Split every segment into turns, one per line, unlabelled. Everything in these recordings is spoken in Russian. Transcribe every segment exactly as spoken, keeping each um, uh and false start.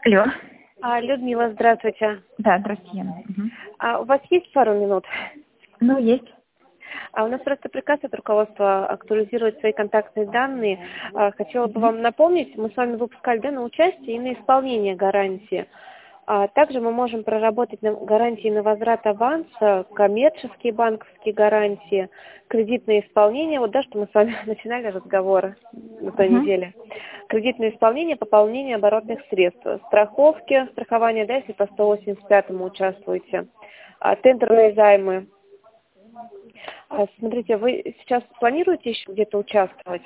Алло.
А, Людмила, здравствуйте.
Да, здравствуйте. Угу.
А, у вас есть пару минут?
Ну, есть.
А у нас просто приказ от руководства актуализировать свои контактные данные. А, хотела бы
Угу.
вам напомнить, мы с вами выпускали да, на участие и на исполнение гарантии. А также мы можем проработать на гарантии на возврат аванса, коммерческие банковские гарантии, кредитное исполнение. Вот да, что мы с вами начинали разговоры на той
Угу.
неделе. Кредитное исполнение, пополнение оборотных средств, страховки, страхование, да, если по сто восемьдесят пятому участвуете, а, тендерные займы. А, смотрите, вы сейчас планируете еще где-то участвовать?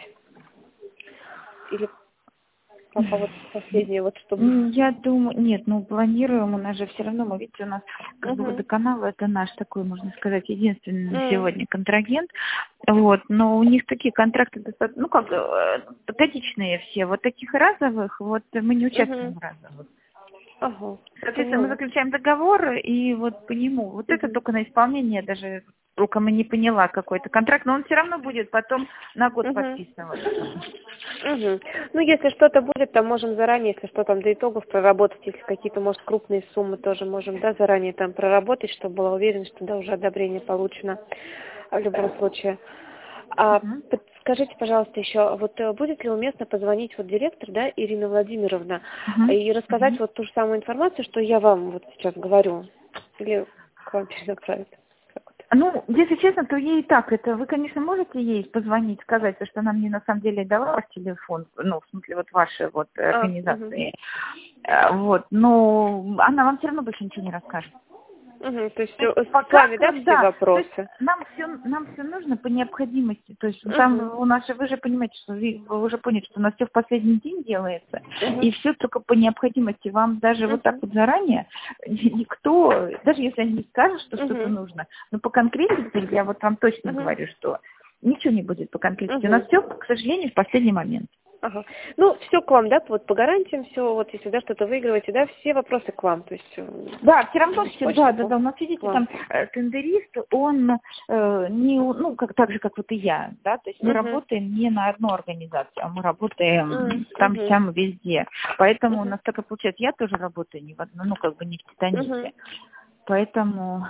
Или пока вот последнее, вот чтобы...
М, Я думаю, нет, ну планируем, у нас же все равно, мы видите, у нас как бы
Угу.
водоканал, это наш такой, можно сказать, единственный на
М.
сегодня контрагент, вот, но у них такие контракты достаточно, ну как, э, годичные все, вот таких разовых, вот мы не участвуем
Угу.
в разовых.
Ага,
Соответственно, мы
поняла.
заключаем договор, и вот по нему, вот это
Угу.
только на исполнение, даже толком и не поняла какой-то контракт, но он все равно будет потом на год
Угу.
подписываться.
Угу. Ну, если что-то будет, там можем заранее, если что там до итогов проработать, если какие-то, может, крупные суммы тоже можем, да, заранее там проработать, чтобы была уверенность, что, да, уже одобрение получено в любом случае. А
Мгм.
подскажите, пожалуйста, еще, вот э, будет ли уместно позвонить вот директор, да, Ирина Владимировна,
Мгм.
и рассказать
Мгм.
вот ту же самую информацию, что я вам вот сейчас говорю, или к вам перенаправить? Как вот?
Ну, если честно, то ей и так, это вы, конечно, можете ей позвонить, сказать, потому что она мне на самом деле дала ваш телефон, ну, в смысле, вот вашей вот э,
А, угу.
организации, Э, вот, но она вам все равно больше ничего не расскажет.
Угу. То есть
То есть
э, с
пока,
вами, да,
как,
все
да, то есть
вопросы?
нам все, нам все нужно по необходимости. То есть там
Угу.
у нас же, вы же понимаете, что вы, вы уже поняли, что у нас все в последний день делается,
Угу.
и все только по необходимости. Вам даже вот так
Угу.
вот заранее никто, даже если они не скажут, что что-то
Угу.
нужно, но по конкретике я вот вам точно
Угу.
говорю, что ничего не будет по конкретике. У нас
Угу.
все, к сожалению, в последний момент.
Ага. Ну, все к вам, да, вот по гарантиям все, вот если, да, что-то выигрываете, да, все вопросы к вам, то есть э,
Да, все равно
через
все,
почту
да, да,
по-
да. У нас,
к
видите,
вам.
там э, тендерист, он э, не, у- ну, как так же, как вот и я, да, то есть мы
Угу.
работаем не на одну организацию, а мы работаем там,
Угу.
сям, везде. Поэтому у
Угу.
нас так и получается, я тоже работаю не в одной, ну, как бы не в
Угу.
Титанике. Поэтому,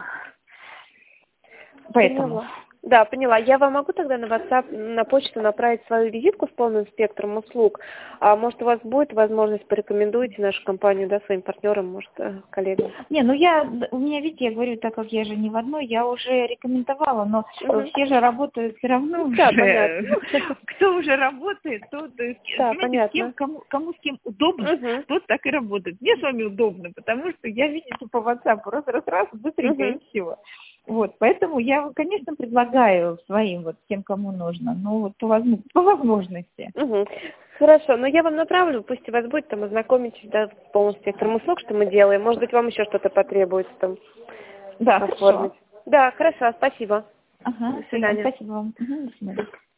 поэтому.
Поняла. Да, поняла. Я вам могу тогда на WhatsApp, на почту направить свою визитку с полным спектром услуг. А может, у вас будет возможность, порекомендуете нашу компанию, да, своим партнерам, может, э, коллегам?
Не, ну я, у меня, видите, я говорю, так как я же не в одной, я уже рекомендовала, но э,
Угу.
все же работают все равно
Да,
уже.
понятно.
Кто уже работает, тот, э,
Да,
понимаете, с кем,
понятно.
кому, кому с кем удобно,
Угу.
тот так и работает. Мне с вами удобно, потому что я, видите, по WhatsApp раз-раз-раз, быстренько и
Угу.
все. Вот, поэтому я, конечно, предлагаю своим вот тем, кому нужно, но вот по, возможно- по возможности.
Угу. Хорошо, но я вам направлю, пусть у вас будет, там ознакомитесь, да, с полным спектром услуг, что мы делаем. Может быть, вам еще что-то потребуется там
Да,
оформить.
хорошо.
Да, хорошо, спасибо.
Ага,
До
взаимно.
свидания.
Спасибо вам. Мгм, до свидания.